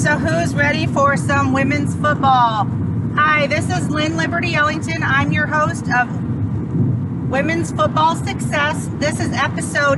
So who's ready for some women's football? Hi, this is Lynn Liberty Ellington. I'm your host of Women's Football Success. This is episode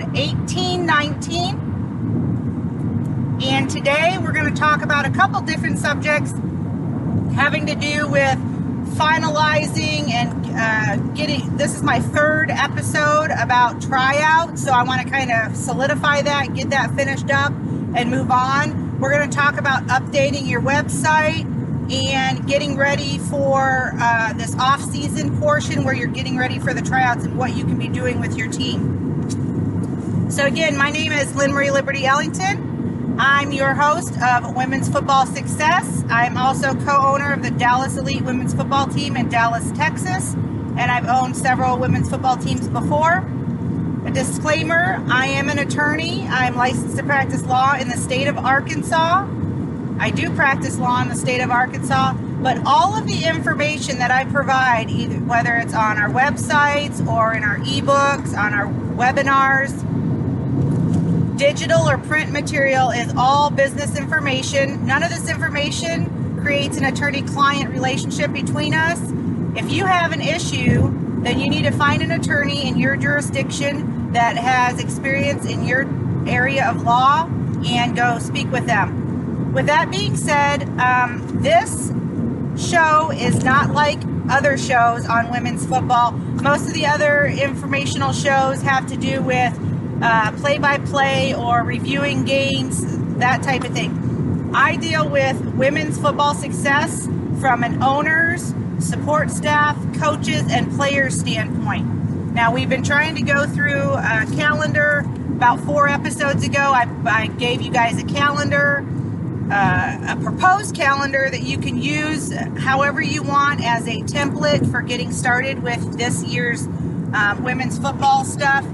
1819. And today we're going to talk about a couple different subjects having to do with finalizing and this is my third episode about tryouts. So I want to kind of solidify that, get that finished up and move on. We're going to talk about updating your website and getting ready for this off-season portion where you're getting ready for the tryouts and what you can be doing with your team. So again, my name is Lynn Marie Liberty Ellington. I'm your host of Women's Football Success. I'm also co-owner of the Dallas Elite Women's Football Team in Dallas, Texas, and I've owned several women's football teams before. A disclaimer, I am an attorney. I'm licensed to practice law in the state of Arkansas. I do practice law in the state of Arkansas, but all of the information that I provide, either whether it's on our websites or in our ebooks, on our webinars, digital or print material, is all business information. None of this information creates an attorney-client relationship between us. If you have an issue, then you need to find an attorney in your jurisdiction that has experience in your area of law and go speak with them. With that being said, this show is not like other shows on women's football. Most of the other informational shows have to do with play-by-play or reviewing games, that type of thing. I deal with women's football success from an owner's, support staff, coaches, and players standpoint. Now, we've been trying to go through a calendar. About 4 episodes ago, I gave you guys a calendar, a proposed calendar that you can use however you want as a template for getting started with this year's women's football stuff.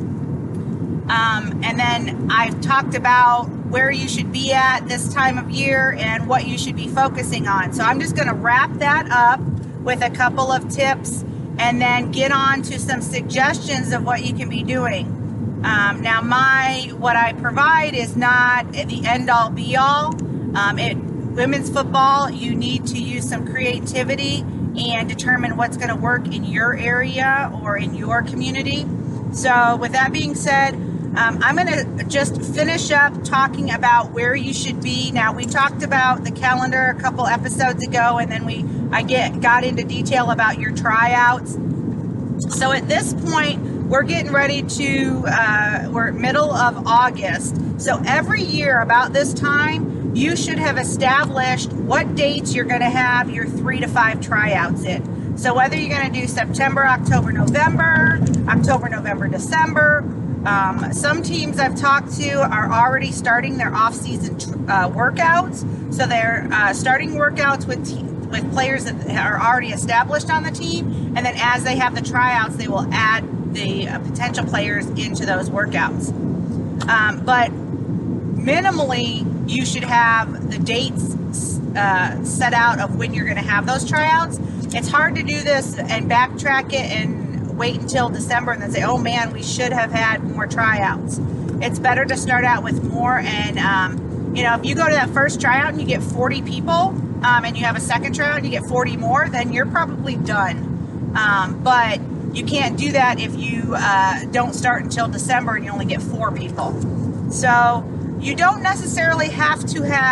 And then I've talked about where you should be at this time of year and what you should be focusing on. So I'm just going to wrap that up with a couple of tips and then get on to some suggestions of what you can be doing. Now, what I provide is not the end-all, be-all. Women's football, you need to use some creativity and determine what's going to work in your area or in your community. So with that being said, I'm going to just finish up talking about where you should be. Now, we talked about the calendar a couple episodes ago, and then I got into detail about your tryouts. So at this point, we're getting ready to, we're middle of August. So every year about this time, you should have established what dates you're going to have your 3 to 5 tryouts in. So whether you're going to do September, October, November, December. Some teams I've talked to are already starting their off-season workouts. So they're starting workouts with players that are already established on the team. And then as they have the tryouts, they will add the potential players into those workouts. But minimally, you should have the dates set out of when you're going to have those tryouts. It's hard to do this and backtrack it and wait until December and then say, oh man, we should have had more tryouts. It's better to start out with more. And, if you go to that first tryout and you get 40 people and you have a second tryout and you get 40 more, then you're probably done. But you can't do that if you don't start until December and you only get 4 people. So you don't necessarily have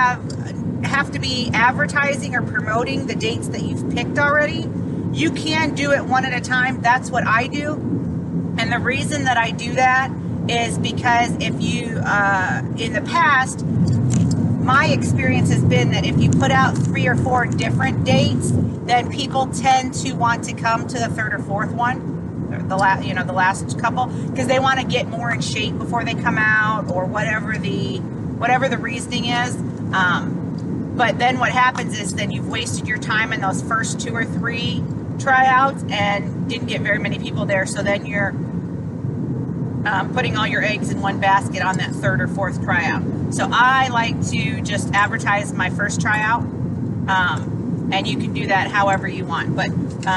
to be advertising or promoting the dates that you've picked already. You can do it one at a time. That's what I do. And the reason that I do that is because if you, in the past, my experience has been that if you put out 3 or 4 different dates, then people tend to want to come to the third or fourth one, the last couple, because they want to get more in shape before they come out, or whatever the reasoning is. But then what happens is then you've wasted your time in those first 2 or 3 tryouts and didn't get very many people there. So then you're putting all your eggs in one basket on that 3rd or 4th tryout. So I like to just advertise my first tryout, and you can do that however you want. But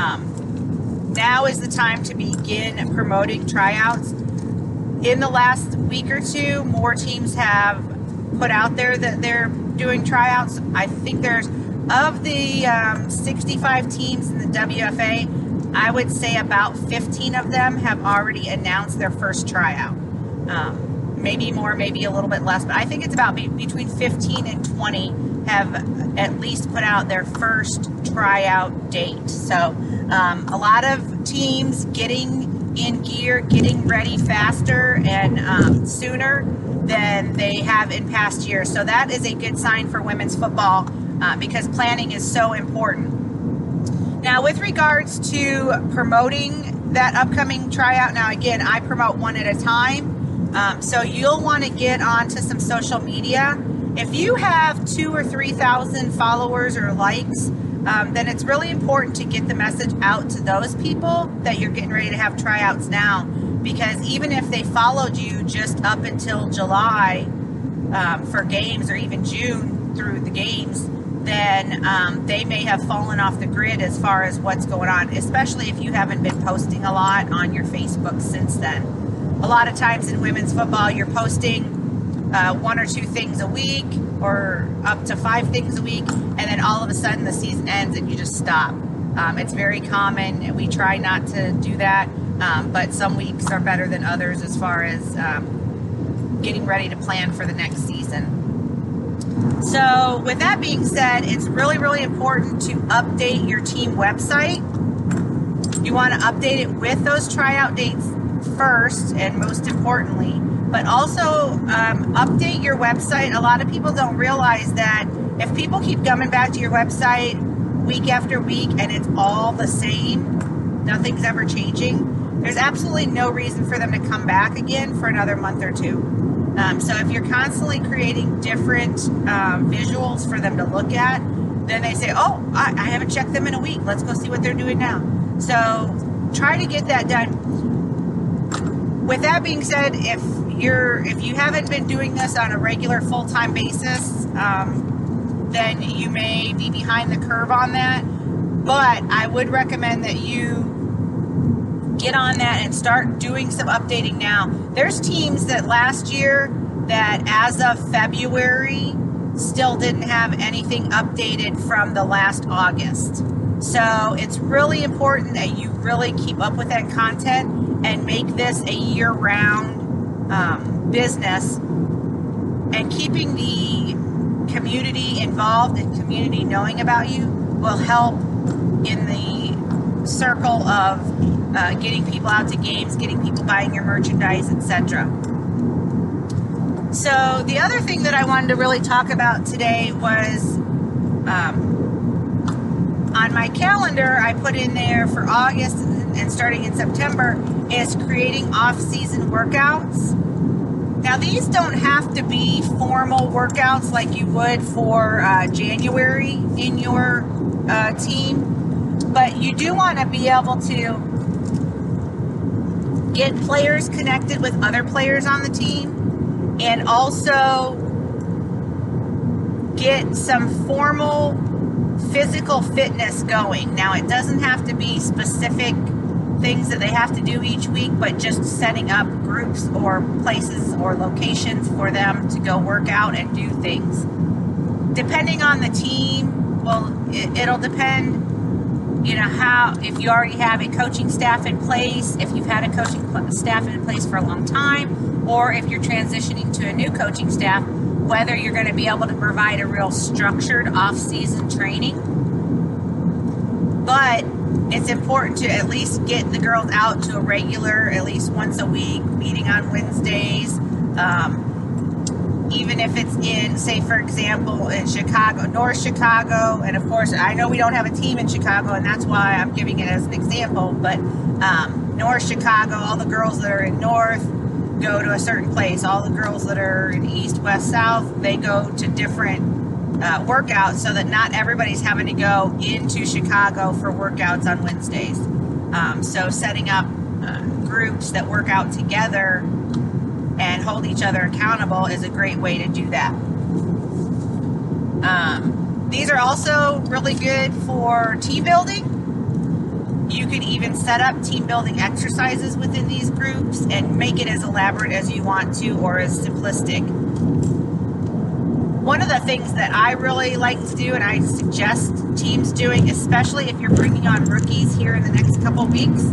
now is the time to begin promoting tryouts. In the last week or two, more teams have put out there that they're doing tryouts. I think there's, of the 65 teams in the WFA, I would say about 15 of them have already announced their first tryout. Maybe more, maybe a little bit less, but I think it's about between 15 and 20 have at least put out their first tryout date. So a lot of teams getting in gear, getting ready faster and sooner than they have in past years. So that is a good sign for women's football because planning is so important. Now, with regards to promoting that upcoming tryout, now again, I promote one at a time. So you'll want to get onto some social media. If you have 2,000 or 3,000 followers or likes, then it's really important to get the message out to those people that you're getting ready to have tryouts now. Because even if they followed you just up until July for games, or even June through the games, then they may have fallen off the grid as far as what's going on, especially if you haven't been posting a lot on your Facebook since then. A lot of times in women's football, you're posting 1 or 2 things a week, or up to 5 things a week, and then all of a sudden the season ends and you just stop. It's very common, and we try not to do that, but some weeks are better than others as far as getting ready to plan for the next season. So with that being said, it's really, really important to update your team website. You want to update it with those tryout dates first, and most importantly, but also update your website. A lot of people don't realize that if people keep coming back to your website week after week and it's all the same, nothing's ever changing, there's absolutely no reason for them to come back again for another month or two. So if you're constantly creating different visuals for them to look at, then they say, oh, I haven't checked them in a week. Let's go see what they're doing now. So try to get that done. With that being said, if you haven't been doing this on a regular full-time basis, then you may be behind the curve on that. But I would recommend that you get on that and start doing some updating now. There's teams that last year that as of February still didn't have anything updated from the last August. So it's really important that you really keep up with that content and make this a year-round business, and keeping the community involved and community knowing about you will help in the circle of getting people out to games, getting people buying your merchandise, etc. So the other thing that I wanted to really talk about today was on my calendar, I put in there for August and starting in September is creating off-season workouts. Now, these don't have to be formal workouts like you would for January in your team, but you do want to be able to get players connected with other players on the team, and also get some formal physical fitness going. Now, it doesn't have to be specific things that they have to do each week, but just setting up groups or places or locations for them to go work out and do things. Depending on the team, well, it'll depend, how, if you already have a coaching staff in place, if you've had a coaching staff in place for a long time, or if you're transitioning to a new coaching staff, whether you're going to be able to provide a real structured off-season training. But it's important to at least get the girls out to a regular, at least once a week, meeting on Wednesdays. Even if it's in, say, for example, in Chicago, North Chicago, and of course, I know we don't have a team in Chicago, and that's why I'm giving it as an example, but North Chicago, all the girls that are in North go to a certain place. All the girls that are in East, West, South, they go to different workouts, so that not everybody's having to go into Chicago for workouts on Wednesdays. So setting up groups that work out together and hold each other accountable is a great way to do that. These are also really good for team building. You can even set up team building exercises within these groups and make it as elaborate as you want to, or as simplistic. One of the things that I really like to do, and I suggest teams doing, especially if you're bringing on rookies here in the next couple weeks,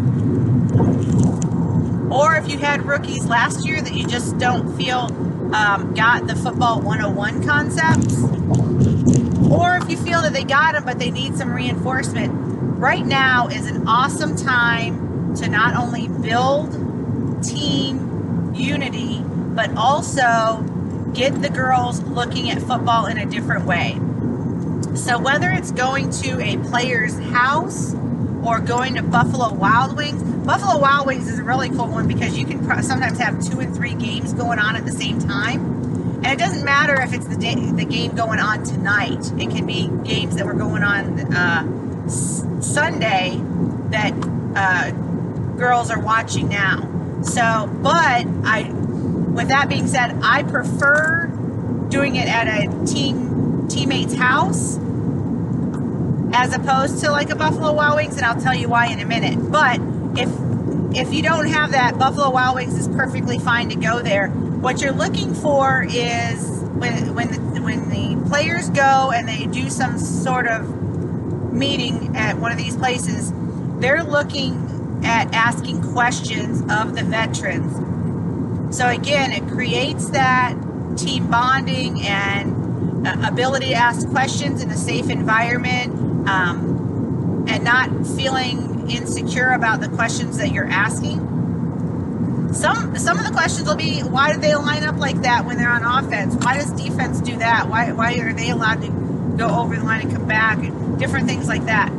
or if you had rookies last year that you just don't feel got the football 101 concepts, or if you feel that they got them but they need some reinforcement, right now is an awesome time to not only build team unity, but also get the girls looking at football in a different way. So whether it's going to a player's house or going to Buffalo Wild Wings is a really cool one because you can sometimes have 2 and 3 games going on at the same time. And it doesn't matter if it's the game going on tonight. It can be games that were going on Sunday that girls are watching now. So, but with that being said, I prefer doing it at a teammate's house as opposed to like a Buffalo Wild Wings, and I'll tell you why in a minute. But if you don't have that, Buffalo Wild Wings is perfectly fine to go there. What you're looking for is when the players go and they do some sort of meeting at one of these places, they're looking at asking questions of the veterans. So again, it creates that team bonding and ability to ask questions in a safe environment, and not feeling insecure about the questions that you're asking. Some of the questions will be, why do they line up like that when they're on offense? Why does defense do that? Why are they allowed to go over the line and come back? And different things like that.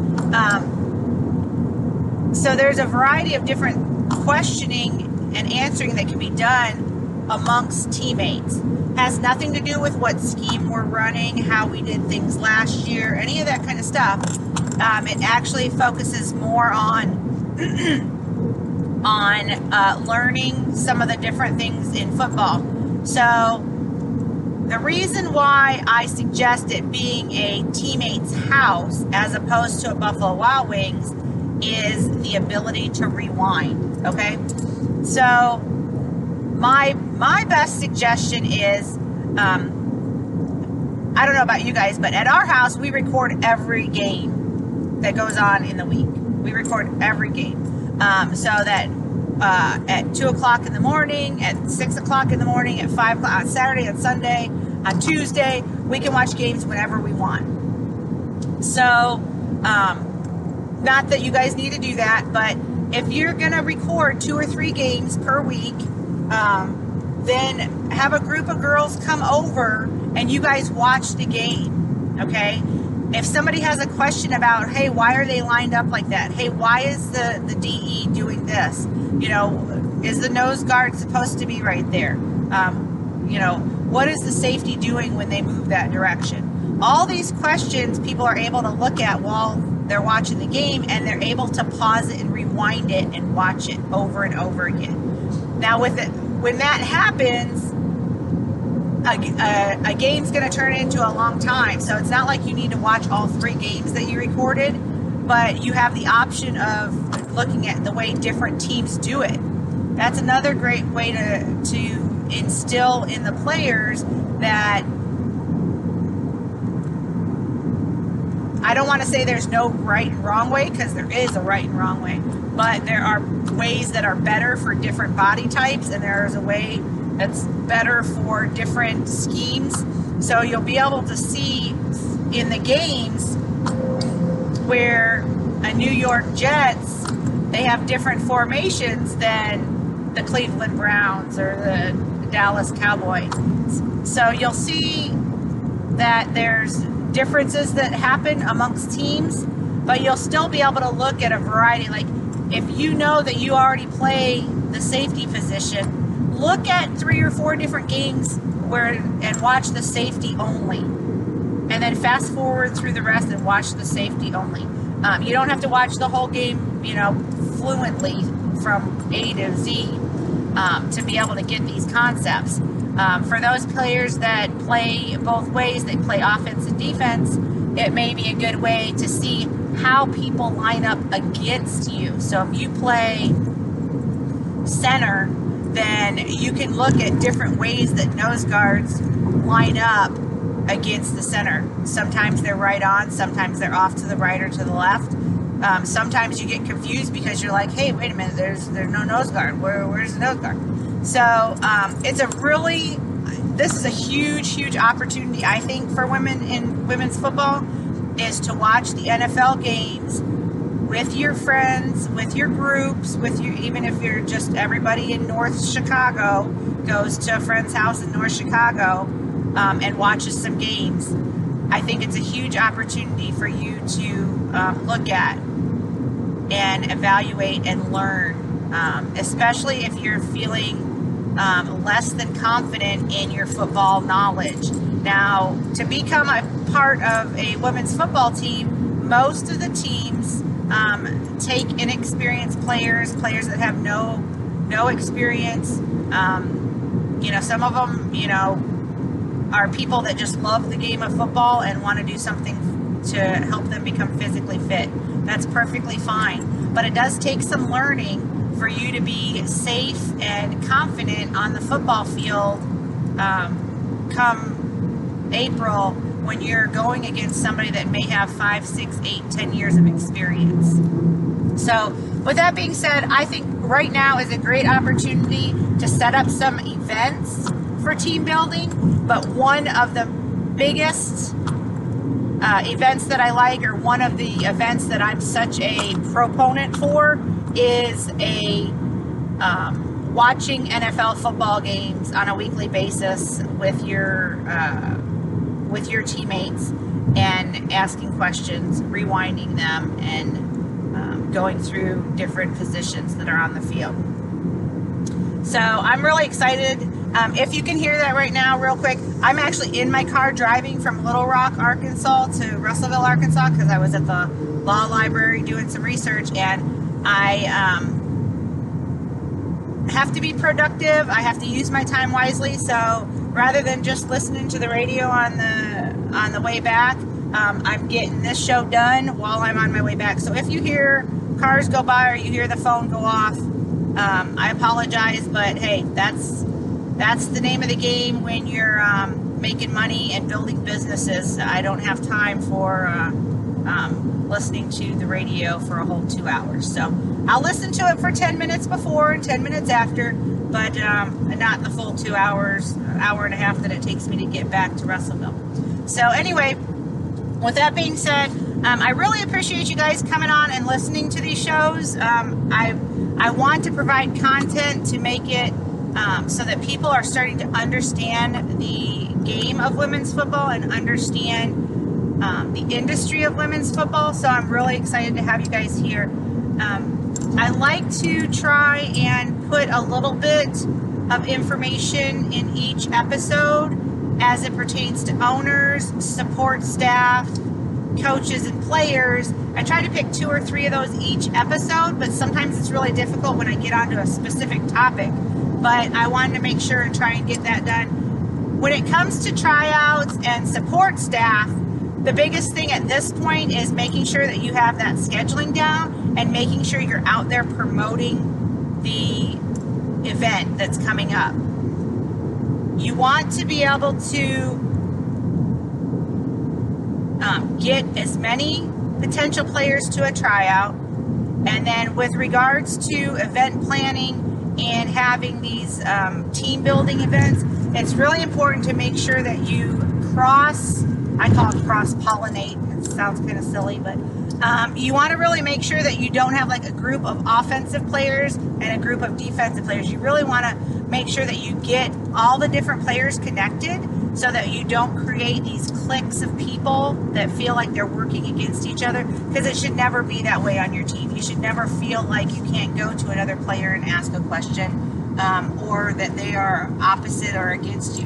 So there's a variety of different questioning and answering that can be done amongst teammates. Has nothing to do with what scheme we're running, how we did things last year, any of that kind of stuff. It actually focuses more on learning some of the different things in football. So the reason why I suggest it being a teammate's house as opposed to a Buffalo Wild Wings is the ability to rewind. Okay, so my best suggestion is, I don't know about you guys, but at our house we record every game that goes on in the week. We record every game, so that at 2 o'clock in the morning, at 6 o'clock in the morning, at 5 o'clock on Saturday, on Sunday, on Tuesday, we can watch games whenever we want. So not that you guys need to do that, but if you're going to record 2 or 3 games per week, then have a group of girls come over and you guys watch the game, okay? If somebody has a question about, hey, why are they lined up like that? Hey, why is the DE doing this? You know, is the nose guard supposed to be right there? You know, what is the safety doing when they move that direction? All these questions people are able to look at while they're watching the game, and they're able to pause it and rewind it and watch it over and over again. Now, when that happens, a game's going to turn into a long time. So it's not like you need to watch all 3 games that you recorded, but you have the option of looking at the way different teams do it. That's another great way to instill in the players that, I don't want to say there's no right and wrong way, because there is a right and wrong way, but there are ways that are better for different body types, and there is a way that's better for different schemes. So you'll be able to see in the games where a New York Jets, they have different formations than the Cleveland Browns or the Dallas Cowboys. So you'll see that there's differences that happen amongst teams, but you'll still be able to look at a variety. Like if you know that you already play the safety position, look at 3 or 4 different games and watch the safety only, and then fast forward through the rest and watch the safety only. You don't have to watch the whole game, you know, fluently from A to Z to be able to get these concepts. For those players that play both ways, they play offense and defense, it may be a good way to see how people line up against you. So if you play center, then you can look at different ways that nose guards line up against the center. Sometimes they're right on, sometimes they're off to the right or to the left. Sometimes you get confused because you're like, hey, wait a minute, there's no nose guard. Where's the nose guard? So this is a huge opportunity, I think, for women in women's football, is to watch the NFL games with your friends, with your groups, even if you're just everybody in North Chicago goes to a friend's house in North Chicago and watches some games. I think it's a huge opportunity for you to look at and evaluate and learn, especially if you're feeling less than confident in your football knowledge. Now, to become a part of a women's football team, most of the teams take inexperienced players that have no experience. Some of them, are people that just love the game of football and want to do something to help them become physically fit. That's perfectly fine. But it does take some learning for you to be safe and confident on the football field come April, when you're going against somebody that may have 5, 6, 8, 10 years of experience. So with that being said, I think right now is a great opportunity to set up some events for team building. But one of the biggest events that I like, or one of the events that I'm such a proponent for, is watching NFL football games on a weekly basis with your teammates and asking questions, rewinding them, and going through different positions that are on the field. So I'm really excited. If you can hear that right now, real quick, I'm actually in my car driving from Little Rock, Arkansas to Russellville, Arkansas, because I was at the law library doing some research, and I have to be productive. I have to use my time wisely. So rather than just listening to the radio on the way back, I'm getting this show done while I'm on my way back. So if you hear cars go by or you hear the phone go off, I apologize, but hey, that's the name of the game when you're making money and building businesses. I don't have time for listening to the radio for a whole 2 hours. So I'll listen to it for 10 minutes before and 10 minutes after, but not the full 2 hours, hour and a half that it takes me to get back to Russellville. So anyway, with that being said, I really appreciate you guys coming on and listening to these shows. I want to provide content to make it so that people are starting to understand the game of women's football and understand the industry of women's football. So I'm really excited to have you guys here. I like to try and put a little bit of information in each episode as it pertains to owners, support staff, coaches, and players. I try to pick 2 or 3 of those each episode, but sometimes it's really difficult when I get onto a specific topic. But I wanted to make sure and try and get that done. When it comes to tryouts and support staff, the biggest thing at this point is making sure that you have that scheduling down and making sure you're out there promoting the event that's coming up. You want to be able to get as many potential players to a tryout. And then with regards to event planning and having these team building events, it's really important to make sure that you I call it cross-pollinate. It sounds kind of silly, but you want to really make sure that you don't have like a group of offensive players and a group of defensive players. You really want to make sure that you get all the different players connected so that you don't create these cliques of people that feel like they're working against each other, because it should never be that way on your team. You should never feel like you can't go to another player and ask a question or that they are opposite or against you.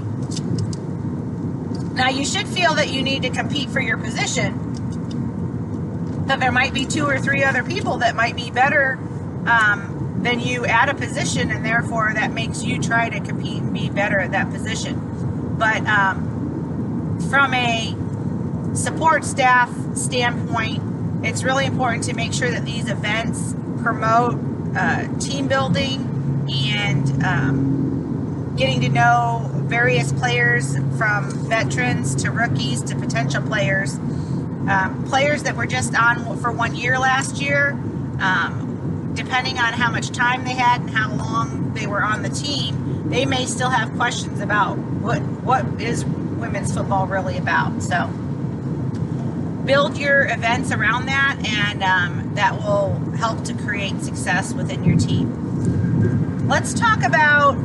Now, you should feel that you need to compete for your position, that there might be 2 or 3 other people that might be better than you at a position, and therefore that makes you try to compete and be better at that position. But from a support staff standpoint, it's really important to make sure that these events promote team building and getting to know various players, from veterans to rookies to potential players. Players that were just on for 1 year last year, depending on how much time they had and how long they were on the team, they may still have questions about what is women's football really about. So build your events around that, and that will help to create success within your team. Let's talk about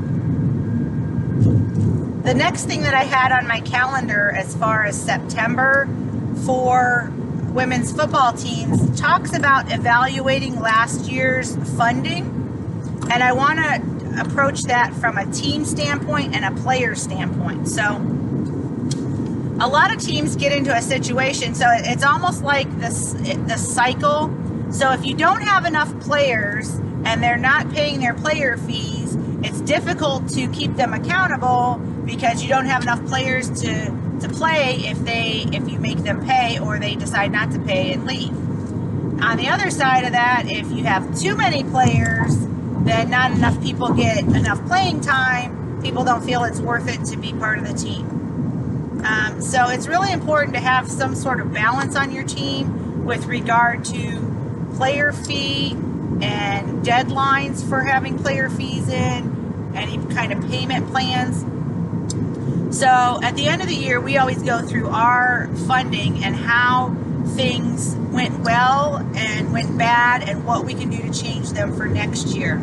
the next thing that I had on my calendar as far as September for women's football teams. Talks about evaluating last year's funding, and I want to approach that from a team standpoint and a player standpoint. So a lot of teams get into a situation, so it's almost like the cycle. So if you don't have enough players and they're not paying their player fees, it's difficult to keep them accountable because you don't have enough players to play if you make them pay or they decide not to pay and leave. On the other side of that, if you have too many players, then not enough people get enough playing time. People don't feel it's worth it to be part of the team. So it's really important to have some sort of balance on your team with regard to player fee and deadlines for having player fees in, any kind of payment plans. So at the end of the year, we always go through our funding and how things went well and went bad and what we can do to change them for next year.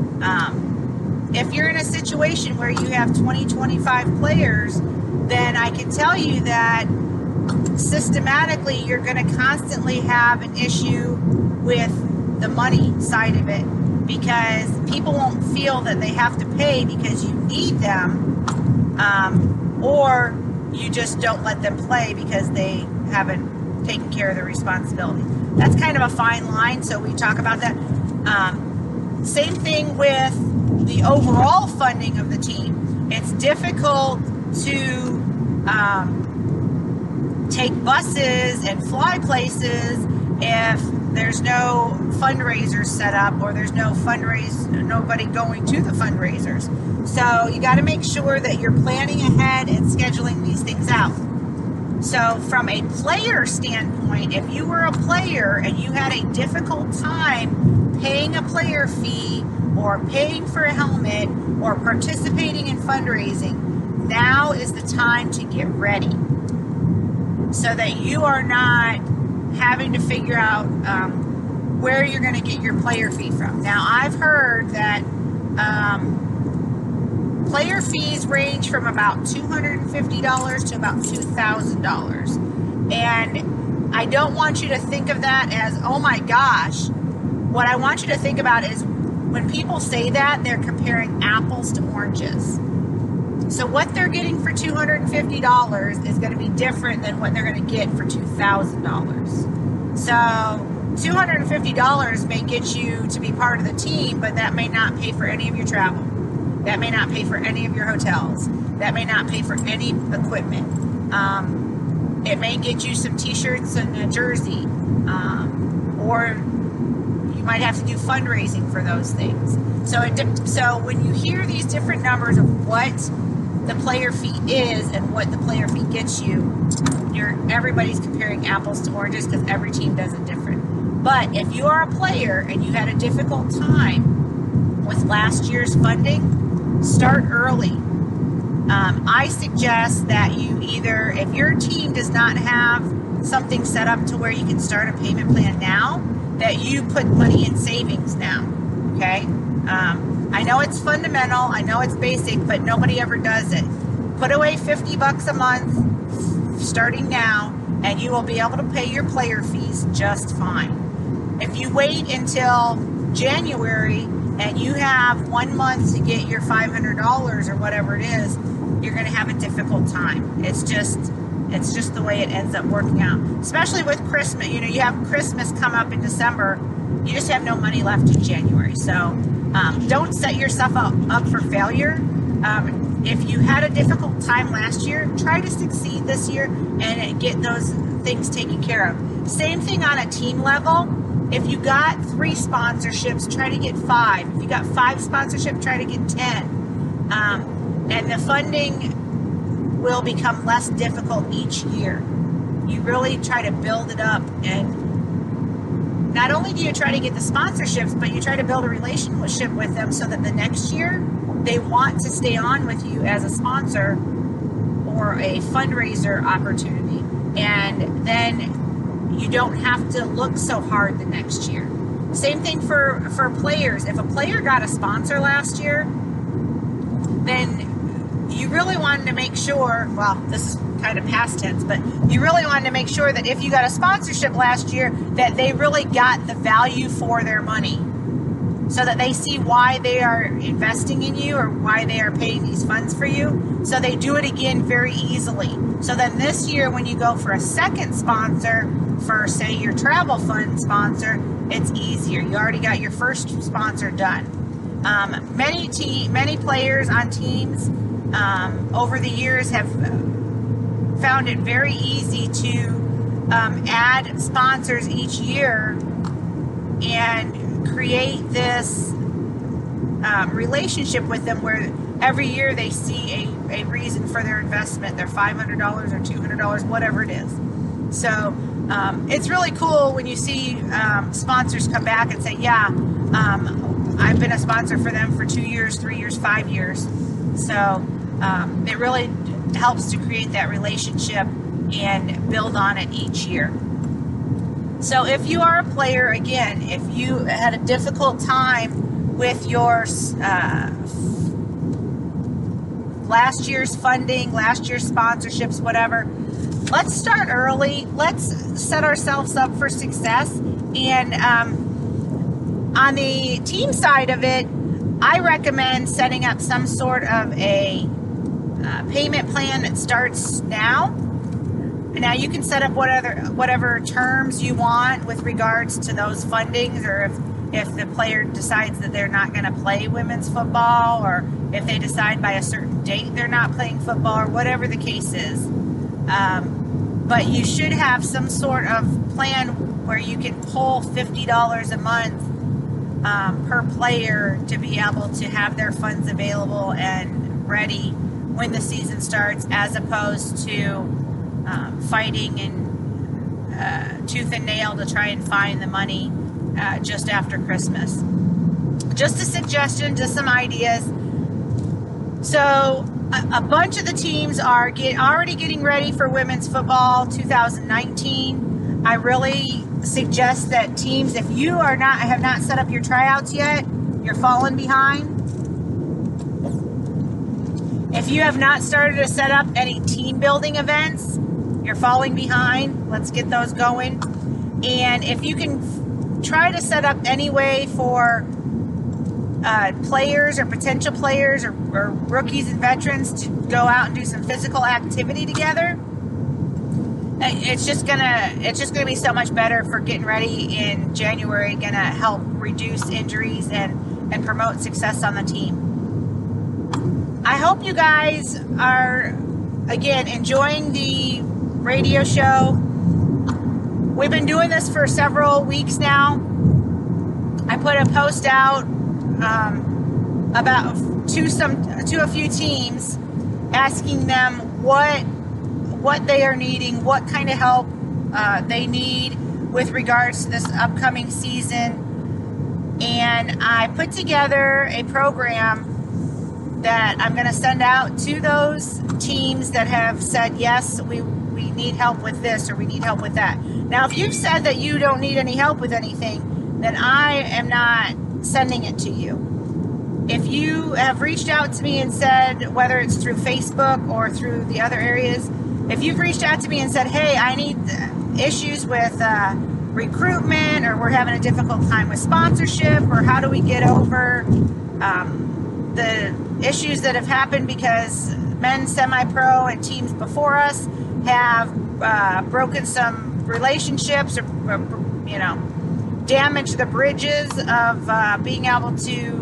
If you're in a situation where you have 20, 25 players, then I can tell you that systematically you're going to constantly have an issue with the money side of it, because people won't feel that they have to pay because you need them, or you just don't let them play because they haven't taken care of their responsibility. That's kind of a fine line, so we talk about that. Same thing with the overall funding of the team. It's difficult to take buses and fly places if there's no fundraisers set up or there's nobody going to the fundraisers. So you got to make sure that you're planning ahead and scheduling these things out. So from a player standpoint, if you were a player and you had a difficult time paying a player fee or paying for a helmet or participating in fundraising, now is the time to get ready so that you are not having to figure out where you're going to get your player fee from. Now, I've heard that player fees range from about $250 to about $2,000. And I don't want you to think of that as, oh my gosh. What I want you to think about is when people say that, they're comparing apples to oranges. So what they're getting for $250 is going to be different than what they're going to get for $2,000. So $250 may get you to be part of the team, but that may not pay for any of your travel. That may not pay for any of your hotels. That may not pay for any equipment. It may get you some t-shirts and a jersey, or you might have to do fundraising for those things. So when you hear these different numbers of what the player fee is and what the player fee gets you, everybody's comparing apples to oranges because every team does it different. But if you are a player and you had a difficult time with last year's funding, start early. I suggest that you either, if your team does not have something set up to where you can start a payment plan now, that you put money in savings now, okay? I know it's fundamental, I know it's basic, but nobody ever does it. Put away $50 a month starting now, and you will be able to pay your player fees just fine. If you wait until January and you have 1 month to get your $500 or whatever it is, you're going to have a difficult time. It's just the way it ends up working out. Especially with Christmas. You know, you have Christmas come up in December. You just have no money left in January. So don't set yourself up for failure. If you had a difficult time last year, try to succeed this year and get those things taken care of. Same thing on a team level. If you got 3 sponsorships, try to get 5. If you got 5 sponsorships, try to get 10. and the funding will become less difficult each year. You really try to build it up, and not only do you try to get the sponsorships, but you try to build a relationship with them so that the next year they want to stay on with you as a sponsor or a fundraiser opportunity. And then you don't have to look so hard the next year. Same thing for players. If a player got a sponsor last year, then you really wanted to make sure, well, this is kind of past tense, but you really wanted to make sure that if you got a sponsorship last year, that they really got the value for their money, so that they see why they are investing in you or why they are paying these funds for you, so they do it again very easily. So then this year, when you go for a second sponsor, for say your travel fund sponsor, it's easier. You already got your first sponsor done. Many players on teams over the years have found it very easy to add sponsors each year and create this relationship with them where every year they see a reason for their investment, their $500 or $200, whatever it is. So it's really cool when you see sponsors come back and say, yeah, I've been a sponsor for them for 2 years, 3 years, 5 years. So it really helps to create that relationship and build on it each year. So if you are a player, again, if you had a difficult time with your last year's funding, last year's sponsorships, whatever, let's start early. Let's set ourselves up for success. And on the team side of it, I recommend setting up some sort of a payment plan that starts now. Now you can set up whatever terms you want with regards to those fundings, or if the player decides that they're not going to play women's football, or if they decide by a certain date they're not playing football, or whatever the case is. But you should have some sort of plan where you can pull $50 a month per player to be able to have their funds available and ready when the season starts, as opposed to fighting and tooth and nail to try and find the money just after Christmas. Just a suggestion, just some ideas. So a bunch of the teams are already getting ready for women's football 2019. I really suggest that teams, if you have not set up your tryouts yet, you're falling behind. If you have not started to set up any team building events, you're falling behind. Let's get those going. And if you can try to set up any way for players or potential players or rookies and veterans to go out and do some physical activity together, it's just gonna be so much better for getting ready in January. Gonna help reduce injuries and promote success on the team. I hope you guys are, again, enjoying the radio show. We've been doing this for several weeks now. I put a post out about to a few teams, asking them what they are needing, what kind of help they need with regards to this upcoming season. And I put together a program that I'm going to send out to those teams that have said, yes, we need help with this, or we need help with that. Now, if you've said that you don't need any help with anything, then I am not sending it to you. If you have reached out to me and said, whether it's through Facebook or through the other areas, if you've reached out to me and said, hey, I need issues with recruitment, or we're having a difficult time with sponsorship, or how do we get over the issues that have happened because men's semi-pro and teams before us have broken some relationships, or damaged the bridges of being able to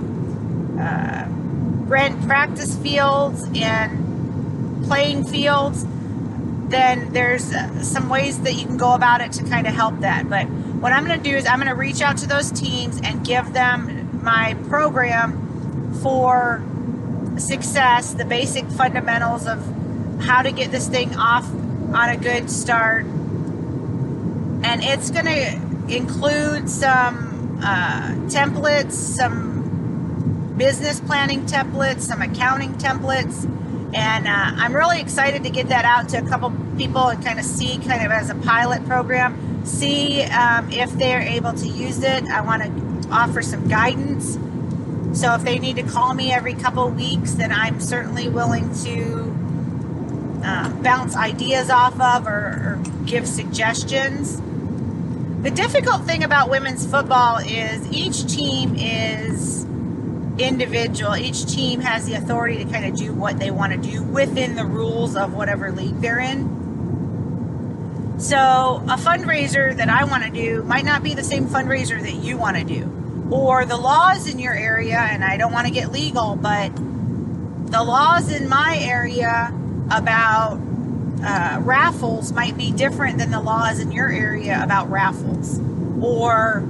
rent practice fields and playing fields, then there's some ways that you can go about it to kind of help that. But what I'm going to do is I'm going to reach out to those teams and give them my program for success, the basic fundamentals of how to get this thing off on a good start. And it's going to include some templates, some business planning templates, some accounting templates. And I'm really excited to get that out to a couple people and kind of see, kind of as a pilot program, see if they're able to use it. I want to offer some guidance. So if they need to call me every couple weeks, then I'm certainly willing to bounce ideas off of or give suggestions. The difficult thing about women's football is each team is individual. Each team has the authority to kind of do what they want to do within the rules of whatever league they're in. So a fundraiser that I want to do might not be the same fundraiser that you want to do. Or the laws in your area, and I don't want to get legal, but the laws in my area about raffles might be different than the laws in your area about raffles, or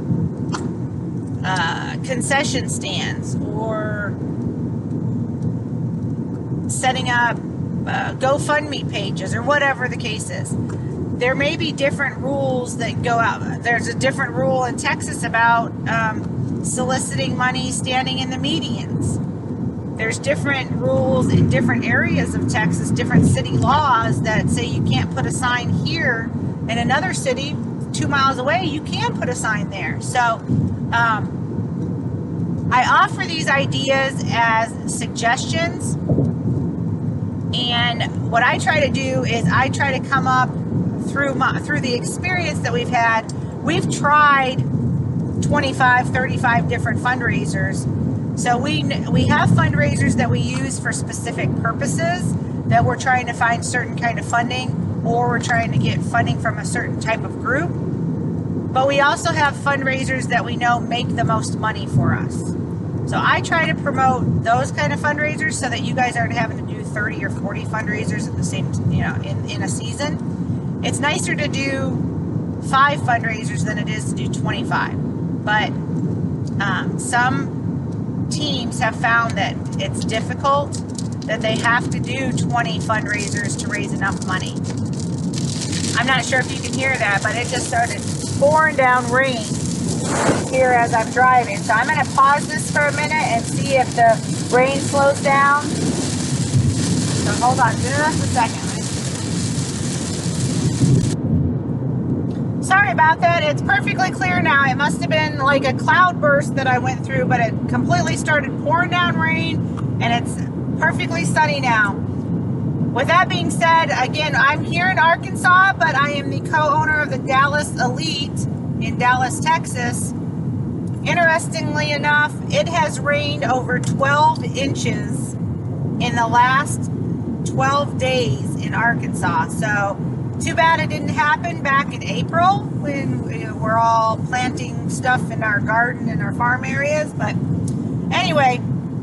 concession stands, or setting up GoFundMe pages, or whatever the case is. There may be different rules that go out. There's a different rule in Texas about soliciting money standing in the medians. There's different rules in different areas of Texas, different city laws that say you can't put a sign here. In another city 2 miles away, you can put a sign there. So I offer these ideas as suggestions. And what I try to do is I try to come up through the experience that we've had. We've tried 25, 35 different fundraisers. So we have fundraisers that we use for specific purposes, that we're trying to find certain kind of funding, or we're trying to get funding from a certain type of group. But we also have fundraisers that we know make the most money for us. So I try to promote those kind of fundraisers so that you guys aren't having to do 30 or 40 fundraisers at the same, in a season. It's nicer to do 5 fundraisers than it is to do 25. But some teams have found that it's difficult, that they have to do 20 fundraisers to raise enough money. I'm not sure if you can hear that, but it just started pouring down rain here as I'm driving. So I'm going to pause this for a minute and see if the rain slows down. So hold on just a second. Sorry about that. It's perfectly clear now. It must have been like a cloud burst that I went through, but it completely started pouring down rain, and it's perfectly sunny now. With that being said, again, I'm here in Arkansas, but I am the co-owner of the Dallas Elite in Dallas, Texas. Interestingly enough, it has rained over 12 inches in the last 12 days in Arkansas. So too bad it didn't happen back in April when we're all planting stuff in our garden and our farm areas. But anyway,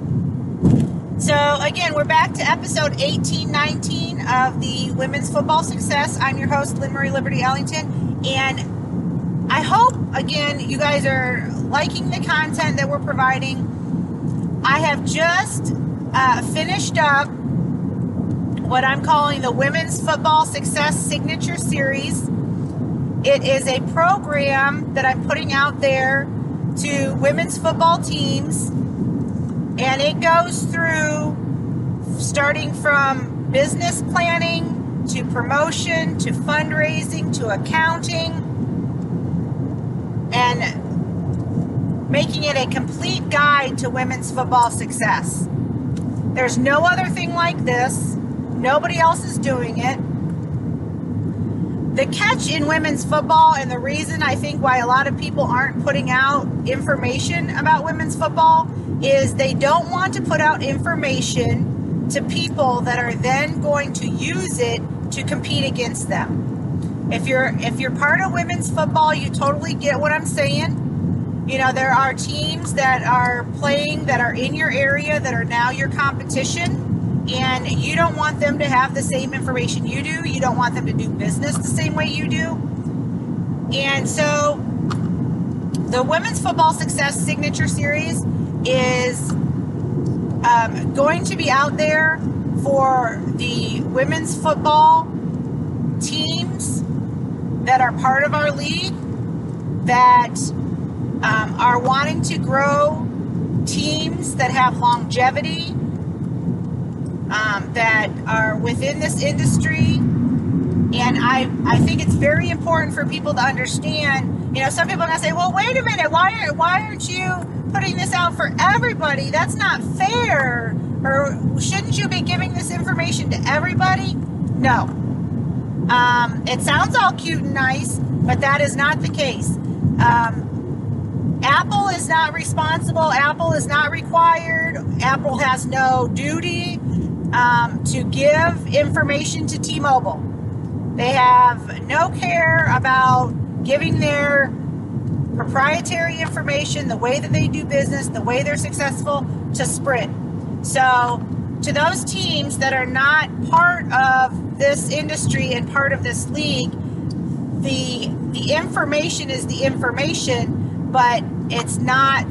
so again, we're back to episode 1819 of the Women's Football Success. I'm your host, Lynn Marie Liberty Ellington, and I hope, again, you guys are liking the content that we're providing. I have just finished up what I'm calling the Women's Football Success Signature Series. It is a program that I'm putting out there to women's football teams, and it goes through starting from business planning to promotion to fundraising to accounting, and making it a complete guide to women's football success. There's no other thing like this. Nobody else is doing it. The catch in women's football, and the reason I think why a lot of people aren't putting out information about women's football, is they don't want to put out information to people that are then going to use it to compete against them. If you're part of women's football, you totally get what I'm saying. You know, there are teams that are playing that are in your area that are now your competition. And you don't want them to have the same information you do. You don't want them to do business the same way you do. And so the Women's Football Success Signature Series is going to be out there for the women's football teams that are part of our league, that are wanting to grow teams that have longevity, that are within this industry. And I think it's very important for people to understand, some people are going to say, well, wait a minute, why aren't you putting this out for everybody? That's not fair. Or shouldn't you be giving this information to everybody? No. It sounds all cute and nice, but that is not the case. Apple is not responsible. Apple is not required. Apple has no duty to give information to T-Mobile. They have no care about giving their proprietary information, the way that they do business, the way they're successful, to Sprint. So to those teams that are not part of this industry and part of this league, the information is the information, but it's not,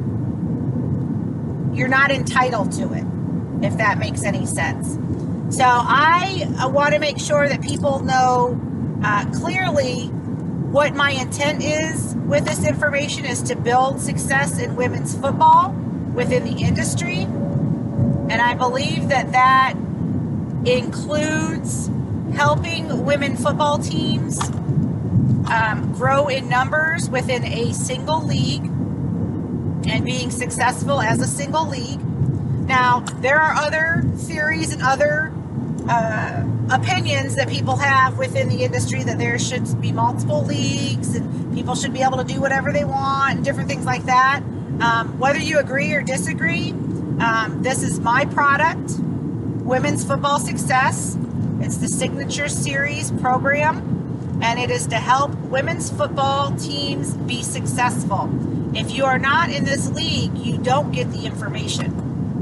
you're not entitled to it, if that makes any sense. So I want to make sure that people know clearly what my intent is with this information is to build success in women's football within the industry. And I believe that includes helping women football teams grow in numbers within a single league and being successful as a single league. Now, there are other theories and other opinions that people have within the industry that there should be multiple leagues and people should be able to do whatever they want and different things like that. Whether you agree or disagree, this is my product, Women's Football Success. It's the Signature Series program, and it is to help women's football teams be successful. If you are not in this league, you don't get the information.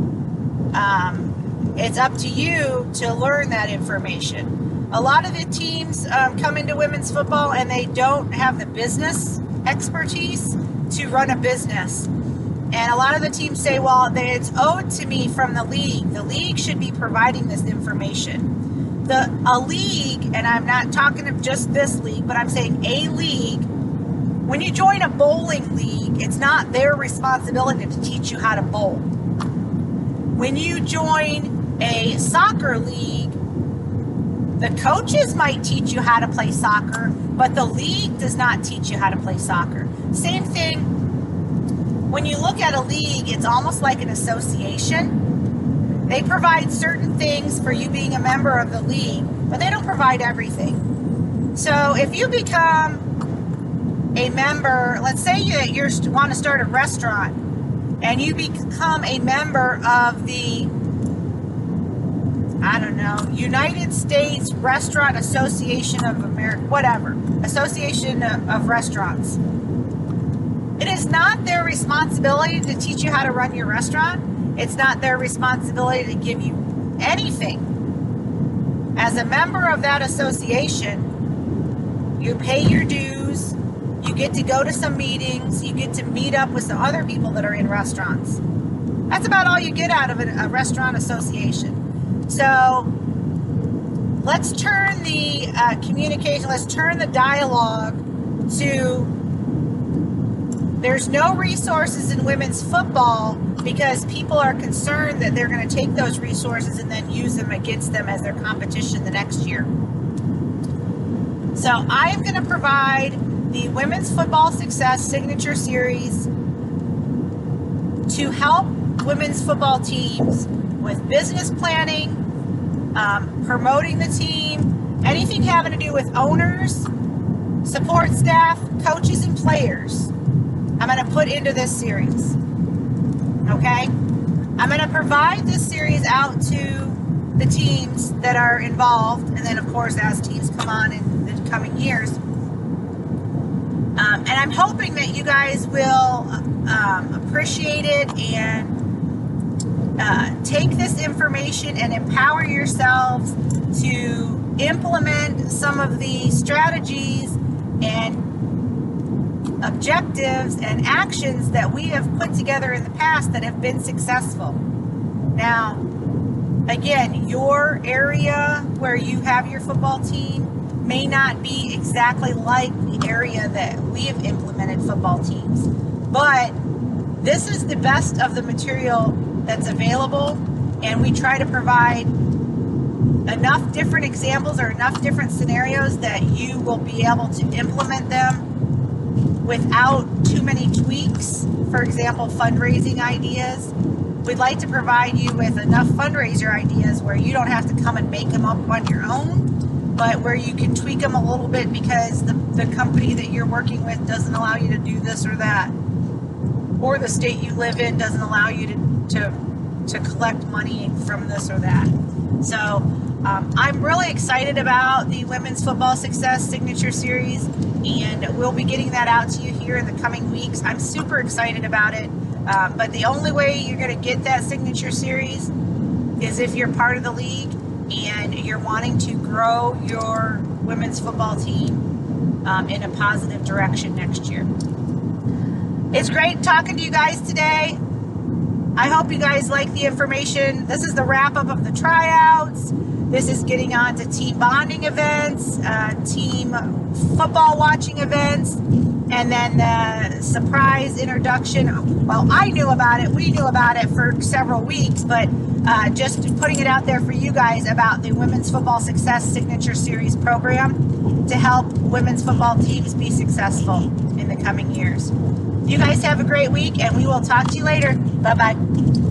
It's up to you to learn that information. A lot of the teams come into women's football and they don't have the business expertise to run a business. And a lot of the teams say, well, it's owed to me from the league. The league should be providing this information. A league, and I'm not talking of just this league, but I'm saying a league, when you join a bowling league, it's not their responsibility to teach you how to bowl. When you join a soccer league, the coaches might teach you how to play soccer, but the league does not teach you how to play soccer. Same thing, when you look at a league, it's almost like an association. They provide certain things for you being a member of the league, but they don't provide everything. So if you become a member, let's say you want to start a restaurant, and you become a member of the, United States Restaurant Association of America, whatever, Association of Restaurants. It is not their responsibility to teach you how to run your restaurant. It's not their responsibility to give you anything. As a member of that association, you pay your dues, you get to go to some meetings, you get to meet up with some other people that are in restaurants. That's about all you get out of a restaurant association. So let's turn the communication, let's turn the dialogue to there's no resources in women's football because people are concerned that they're going to take those resources and then use them against them as their competition the next year. So I am going to provide the Women's Football Success Signature Series to help women's football teams with business planning, promoting the team, anything having to do with owners, support staff, coaches, and players. I'm going to put into this series. Okay? I'm going to provide this series out to the teams that are involved, and then, of course, as teams come on in the coming years. And I'm hoping that you guys will appreciate it and take this information and empower yourselves to implement some of the strategies and objectives and actions that we have put together in the past that have been successful. Now, again, your area where you have your football team may not be exactly like the area that we have implemented football teams, but this is the best of the material that's available, and we try to provide enough different examples or enough different scenarios that you will be able to implement them without too many tweaks. For example, fundraising ideas. We'd like to provide you with enough fundraiser ideas where you don't have to come and make them up on your own, but where you can tweak them a little bit because the company that you're working with doesn't allow you to do this or that, or the state you live in doesn't allow you to collect money from this or that. So I'm really excited about the Women's Football Success Signature Series, and we'll be getting that out to you here in the coming weeks. I'm super excited about it, but the only way you're going to get that Signature Series is if you're part of the league and you're wanting to grow your women's football team in a positive direction next year. It's great talking to you guys today. I hope you guys like the information. This is the wrap-up of the tryouts. This is getting on to team bonding events, team football watching events, and then the surprise introduction. Well, I knew about it. We knew about it for several weeks, but just putting it out there for you guys about the Women's Football Success Signature Series program to help women's football teams be successful in the coming years. You guys have a great week, and we will talk to you later. Bye-bye.